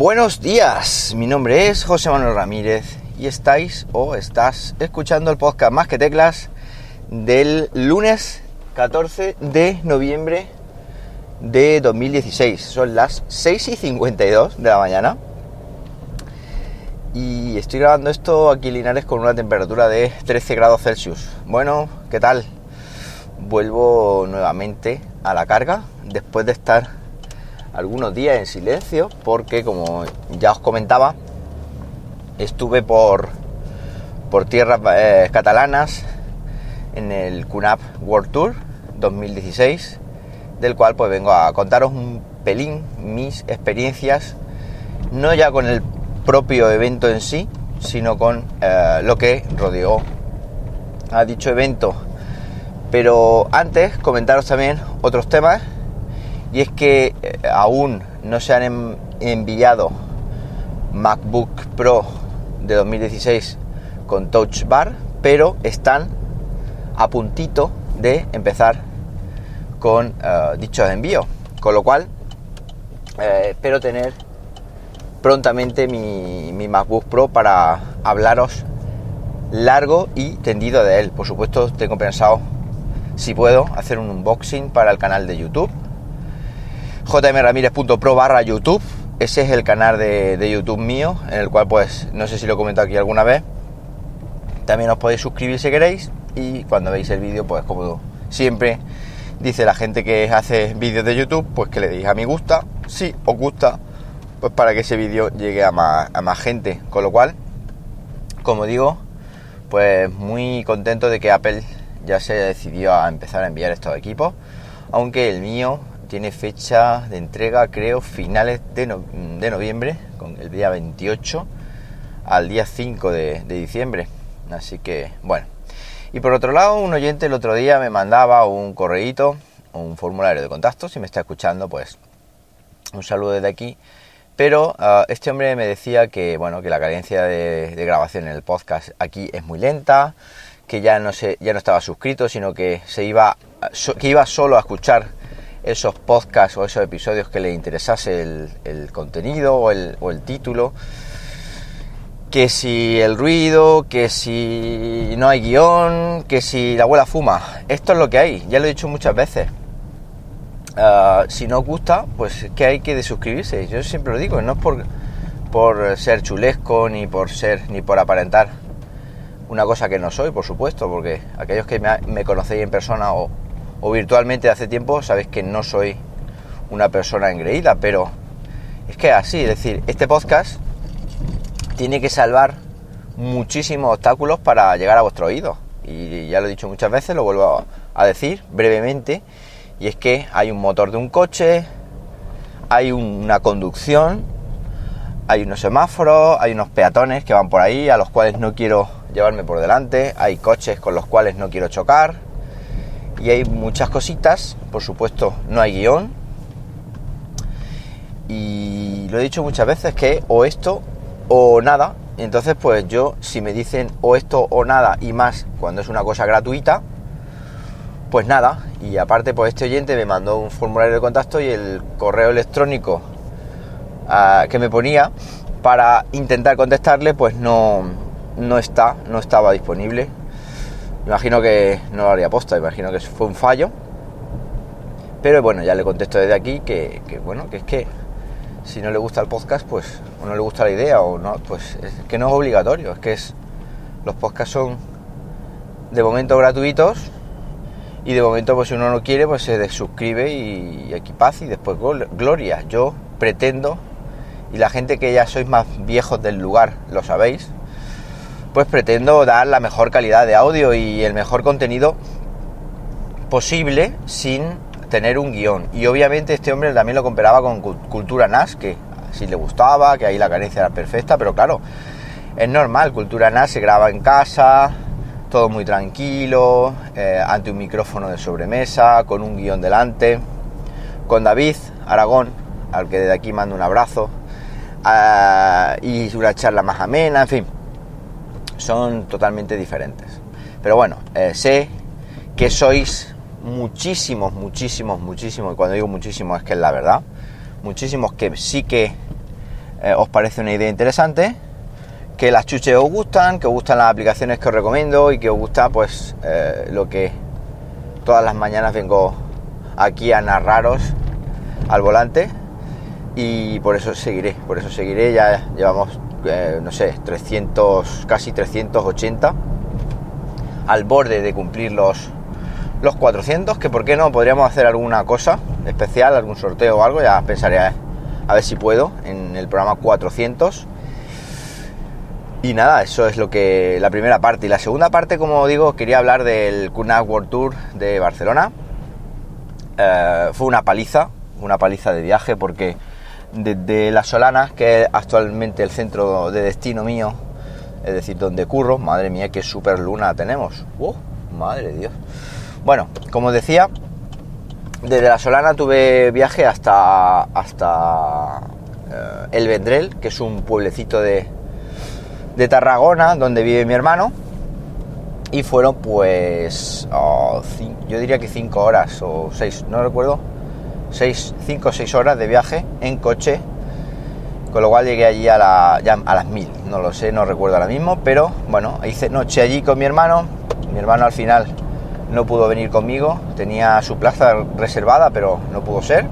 Buenos días, mi nombre es José Manuel Ramírez y estás escuchando el podcast Más que Teclas del lunes 14 de noviembre de 2016. Son las 6:52 de la mañana y estoy grabando esto aquí en Linares con una temperatura de 13 grados Celsius. Bueno, ¿qué tal? Vuelvo nuevamente a la carga después de estar algunos días en silencio porque, como ya os comentaba, estuve por tierras catalanas en el QNAP World Tour 2016, del cual pues vengo a contaros un pelín mis experiencias, no ya con el propio evento en sí, sino con lo que rodeó a dicho evento. Pero antes comentaros también otros temas. Y es que aún no se han enviado MacBook Pro de 2016 con Touch Bar, pero están a puntito de empezar con dichos envíos. Con lo cual, espero tener prontamente mi MacBook Pro para hablaros largo y tendido de él. Por supuesto, tengo pensado, si puedo, hacer un unboxing para el canal de YouTube. jmramirez.pro/YouTube. Ese es el canal de YouTube mío, en el cual, pues, no sé si lo he comentado aquí alguna vez, también os podéis suscribir si queréis, y cuando veis el vídeo, pues, como siempre dice la gente que hace vídeos de YouTube, pues que le deis a me gusta, si os gusta, pues para que ese vídeo llegue a más gente. Con lo cual, como digo, pues muy contento de que Apple ya se decidió a empezar a enviar estos equipos, aunque el mío tiene fecha de entrega, creo, finales de noviembre, con el día 28 al día 5 de diciembre. Así que, bueno. Y por otro lado, un oyente el otro día me mandaba un correíto, un formulario de contacto. Si me está escuchando, pues un saludo desde aquí. Pero este hombre me decía que, bueno, que la cadencia de grabación en el podcast aquí es muy lenta, que ya no estaba suscrito, sino que iba solo a escuchar esos podcasts o esos episodios que le interesase el contenido o el título, que si el ruido, que si no hay guión, que si la abuela fuma. Esto es lo que hay, ya lo he dicho muchas veces. Si no os gusta, pues que hay que desuscribirse. Yo siempre lo digo, no es por ser chulesco, ni por aparentar una cosa que no soy, por supuesto, porque aquellos que me conocéis en persona o virtualmente de hace tiempo, sabéis que no soy una persona engreída, pero es que así, es decir, este podcast tiene que salvar muchísimos obstáculos para llegar a vuestro oído, y ya lo he dicho muchas veces, lo vuelvo a decir brevemente, y es que hay un motor de un coche, hay una conducción, hay unos semáforos, hay unos peatones que van por ahí, a los cuales no quiero llevarme por delante, hay coches con los cuales no quiero chocar, y hay muchas cositas. Por supuesto, no hay guión, y lo he dicho muchas veces que o esto o nada. Entonces, pues yo, si me dicen o esto o nada y más cuando es una cosa gratuita, pues nada. Y aparte, pues este oyente me mandó un formulario de contacto y el correo electrónico que me ponía para intentar contestarle, pues no estaba disponible. Imagino que no lo haría posta, imagino que fue un fallo. Pero bueno, ya le contesto desde aquí que bueno, que es que si no le gusta el podcast, pues, o no le gusta la idea, o no, pues es que no es obligatorio. Es que los podcasts son de momento gratuitos, y de momento, pues si uno no quiere, pues se desuscribe y aquí paz, y después gloria. Yo pretendo, y la gente que ya sois más viejos del lugar lo sabéis, pues pretendo dar la mejor calidad de audio y el mejor contenido posible sin tener un guión. Y obviamente este hombre también lo comparaba con Cultura NAS, que si le gustaba, que ahí la carencia era perfecta, pero claro, es normal, Cultura NAS se graba en casa, todo muy tranquilo, ante un micrófono de sobremesa, con un guión delante, con David Aragón, al que desde aquí mando un abrazo, y una charla más amena, en fin, son totalmente diferentes. Pero bueno, sé que sois muchísimos, y cuando digo muchísimos es que es la verdad, muchísimos que sí que os parece una idea interesante, que las chuches os gustan, que os gustan las aplicaciones que os recomiendo y que os gusta pues lo que todas las mañanas vengo aquí a narraros al volante, y por eso seguiré, ya llevamos no sé, 300, casi 380, al borde de cumplir los 400, que por qué no, podríamos hacer alguna cosa especial, algún sorteo o algo, ya pensaré a ver si puedo en el programa 400. Y nada, eso es la primera parte. Y la segunda parte, como digo, quería hablar del Knack World Tour de Barcelona. Fue una paliza de viaje, porque desde La Solana, que es actualmente el centro de destino mío, es decir, donde curro, madre mía, qué super luna tenemos. Madre de Dios. Bueno, como decía, desde La Solana tuve viaje hasta El Vendrell, que es un pueblecito de Tarragona, donde vive mi hermano, y fueron pues yo diría que 5 horas o 6, no recuerdo, 5 o 6 horas de viaje en coche, con lo cual llegué allí ya a las 1000, no lo sé, no recuerdo ahora mismo, pero bueno, hice noche allí con mi hermano al final no pudo venir conmigo, tenía su plaza reservada pero no pudo ser,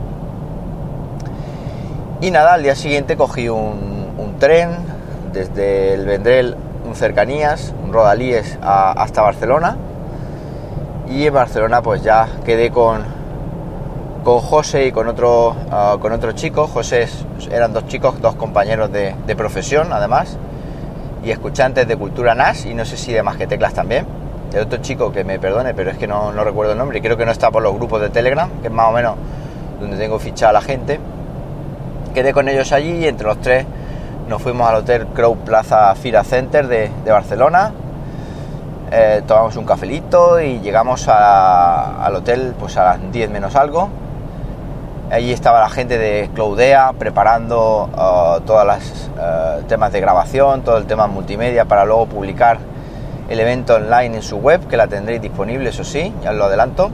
y nada, al día siguiente cogí un tren desde El Vendrell, un cercanías, un rodalíes hasta Barcelona, y en Barcelona pues ya quedé con José y con otro chico. José eran dos chicos, dos compañeros de profesión además, y escuchantes de Cultura NAS, y no sé si de Más que Teclas también. El otro chico, que me perdone, pero es que no recuerdo el nombre, y creo que no está por los grupos de Telegram, que es más o menos donde tengo fichada a la gente. Quedé con ellos allí y entre los tres nos fuimos al Hotel Crow Plaza Fira Center de Barcelona, tomamos un cafelito y llegamos al hotel pues a las 10 menos algo. Allí estaba la gente de Cloudea preparando todas las temas de grabación, todo el tema multimedia, para luego publicar el evento online en su web, que la tendréis disponible, eso sí, ya os lo adelanto.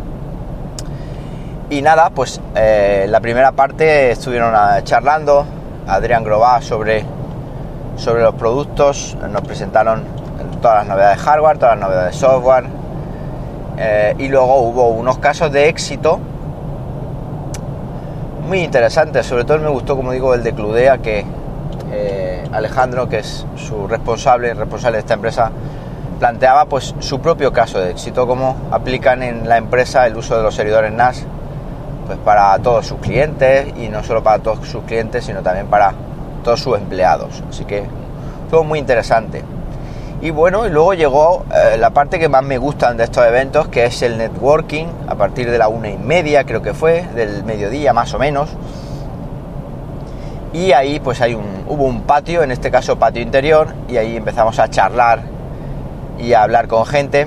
Y nada, pues la primera parte estuvieron charlando Adrián Grobá sobre los productos, nos presentaron todas las novedades de hardware, todas las novedades de software, y luego hubo unos casos de éxito muy interesantes. Sobre todo me gustó, como digo, el de Cludea, que Alejandro, que es su responsable de esta empresa, planteaba pues su propio caso de éxito, cómo aplican en la empresa el uso de los servidores NAS pues para todos sus clientes, y no solo para todos sus clientes, sino también para todos sus empleados. Así que fue muy interesante. Y bueno, y luego llegó la parte que más me gustan de estos eventos, que es el networking, a partir de la 1:30, creo que fue, del mediodía más o menos. Y ahí pues hubo un patio, en este caso patio interior, y ahí empezamos a charlar y a hablar con gente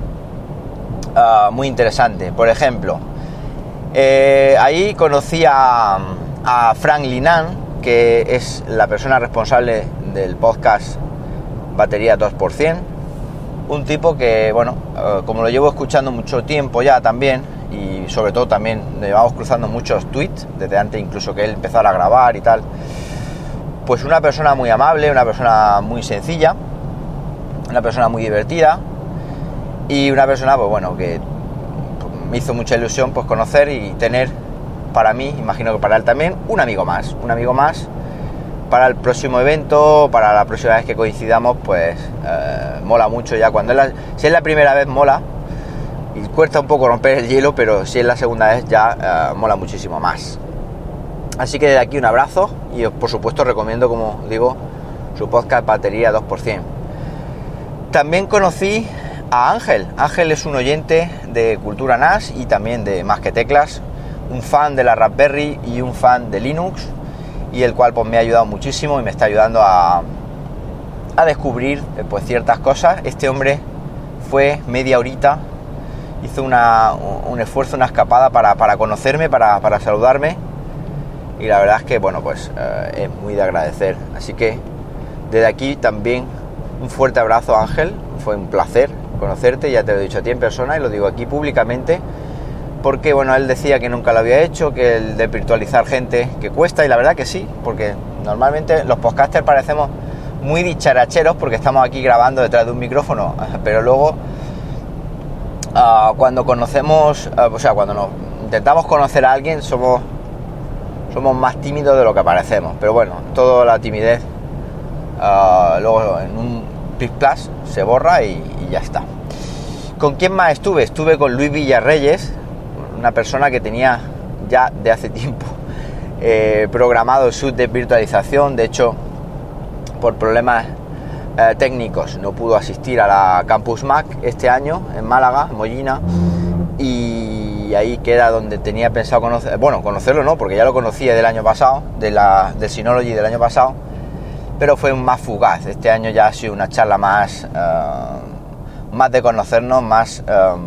muy interesante. Por ejemplo, ahí conocí a Frank Linan, que es la persona responsable del podcast Batería 2%, un tipo que, bueno, como lo llevo escuchando mucho tiempo ya también, y sobre todo también llevamos cruzando muchos tweets desde antes incluso que él empezara a grabar y tal, pues una persona muy amable, una persona muy sencilla, una persona muy divertida, y una persona, pues bueno, que me hizo mucha ilusión pues conocer y tener, para mí, imagino que para él también, un amigo más para el próximo evento, para la próxima vez que coincidamos. Pues mola mucho ya cuando si es la primera vez mola y cuesta un poco romper el hielo, pero si es la segunda vez ya mola muchísimo más. Así que desde aquí un abrazo, y por supuesto recomiendo, como digo, su podcast Batería 2%. También conocí a Ángel. Ángel es un oyente de Cultura NAS y también de Más que Teclas, un fan de la Raspberry y un fan de Linux, y el cual pues me ha ayudado muchísimo y me está ayudando a descubrir pues ciertas cosas. Este hombre fue media horita, hizo un esfuerzo, una escapada para conocerme, para saludarme, y la verdad es que bueno, pues es muy de agradecer. Así que desde aquí también un fuerte abrazo, Ángel. Fue un placer conocerte, ya te lo he dicho a ti en persona y lo digo aquí públicamente, porque bueno, él decía que nunca lo había hecho, que el de virtualizar gente que cuesta, y la verdad que sí, porque Normalmente los podcasters parecemos muy dicharacheros porque estamos aquí grabando detrás de un micrófono, pero luego cuando conocemos, cuando nos intentamos conocer a alguien somos más tímidos de lo que parecemos. Pero bueno, toda la timidez luego en un plus se borra y ya está. ¿Con quién más estuve? Estuve con Luis Villarreyes, una persona que tenía ya de hace tiempo programado su desvirtualización. De hecho, por problemas técnicos no pudo asistir a la Campus Mac este año en Málaga, en Mollina, y ahí queda donde tenía pensado conocerlo no, porque ya lo conocía del año pasado, del Synology del año pasado, pero fue más fugaz. Este año ya ha sido una charla más de conocernos, más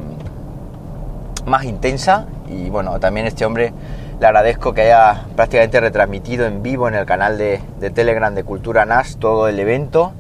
intensa. Y bueno, también este hombre le agradezco que haya prácticamente retransmitido en vivo en el canal de Telegram de Cultura NAS todo el evento.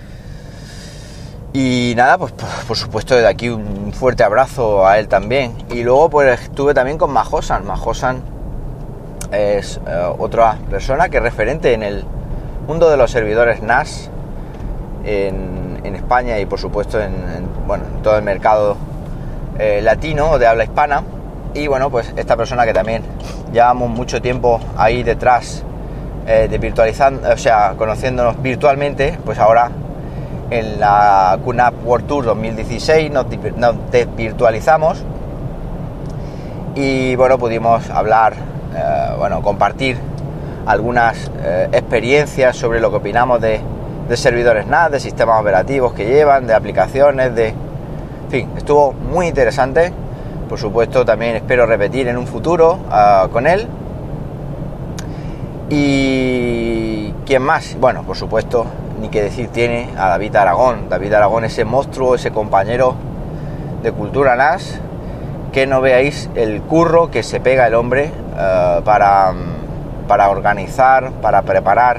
Y nada, pues por supuesto desde aquí un fuerte abrazo a él también. Y luego pues estuve también con Majosan. Majosan es otra persona que es referente en el mundo de los servidores NAS en España y por supuesto en todo el mercado latino de habla hispana. Y bueno, pues esta persona que también llevamos mucho tiempo ahí detrás de virtualizando, conociéndonos virtualmente, pues ahora en la QNAP World Tour 2016 nos desvirtualizamos y bueno, pudimos hablar, compartir algunas experiencias sobre lo que opinamos de servidores NAS, de sistemas operativos que llevan, de aplicaciones, en fin, estuvo muy interesante. Por supuesto también espero repetir en un futuro con él. Y ¿quién más? Bueno, por supuesto, ni que decir tiene a David Aragón. David Aragón, ese monstruo, ese compañero de Cultura NAS, que no veáis el curro que se pega el hombre para organizar, para preparar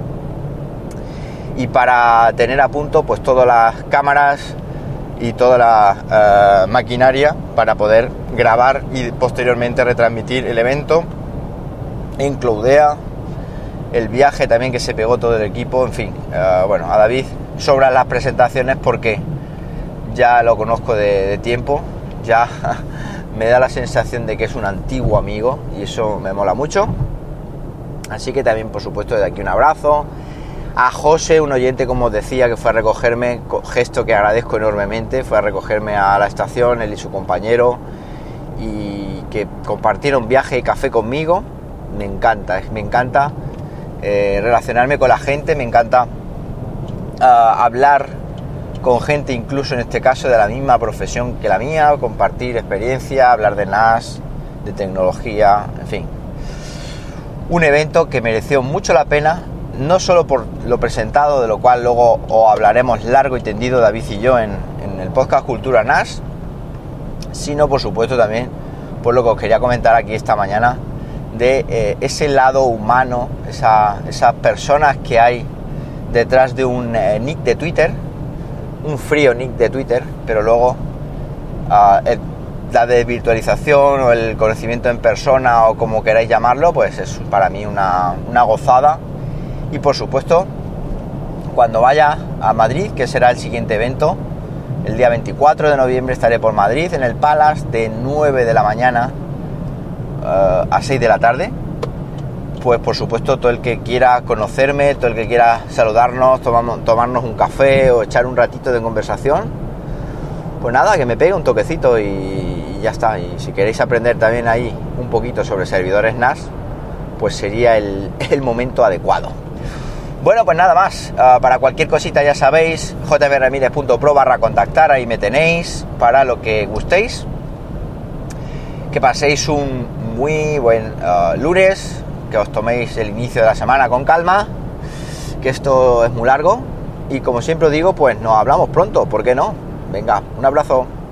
y para tener a punto pues todas las cámaras y toda la maquinaria para poder grabar y posteriormente retransmitir el evento en Cloudea, el viaje también que se pegó todo el equipo, en fin. A David sobran las presentaciones porque ya lo conozco de tiempo, ya me da la sensación de que es un antiguo amigo y eso me mola mucho. Así que también, por supuesto, desde aquí un abrazo. A José, un oyente, como os decía, que fue a recogerme, gesto que agradezco enormemente, fue a recogerme a la estación, él y su compañero, y que compartieron viaje y café conmigo. Me encanta relacionarme con la gente, me encanta hablar con gente, incluso en este caso de la misma profesión que la mía, compartir experiencia, hablar de NAS, de tecnología, en fin. Un evento que mereció mucho la pena, no solo por lo presentado, de lo cual luego os hablaremos largo y tendido David y yo en el podcast Cultura NAS, sino por supuesto también por lo que os quería comentar aquí esta mañana de ese lado humano, esas personas que hay detrás de un nick de Twitter, un frío nick de Twitter, pero luego la desvirtualización o el conocimiento en persona o como queráis llamarlo, pues es para mí una gozada. Y por supuesto, cuando vaya a Madrid, que será el siguiente evento, el día 24 de noviembre estaré por Madrid, en el Palace, de 9 de la mañana a 6 de la tarde. Pues por supuesto, todo el que quiera conocerme, todo el que quiera saludarnos, tomarnos un café o echar un ratito de conversación, pues nada, que me pegue un toquecito y ya está. Y si queréis aprender también ahí un poquito sobre servidores NAS, pues sería el momento adecuado. Bueno, pues nada más. Para cualquier cosita ya sabéis, jbramirez.pro/contactar, ahí me tenéis para lo que gustéis. Que paséis un muy buen lunes, que os toméis el inicio de la semana con calma, que esto es muy largo y como siempre os digo, pues nos hablamos pronto, ¿por qué no? Venga, un abrazo.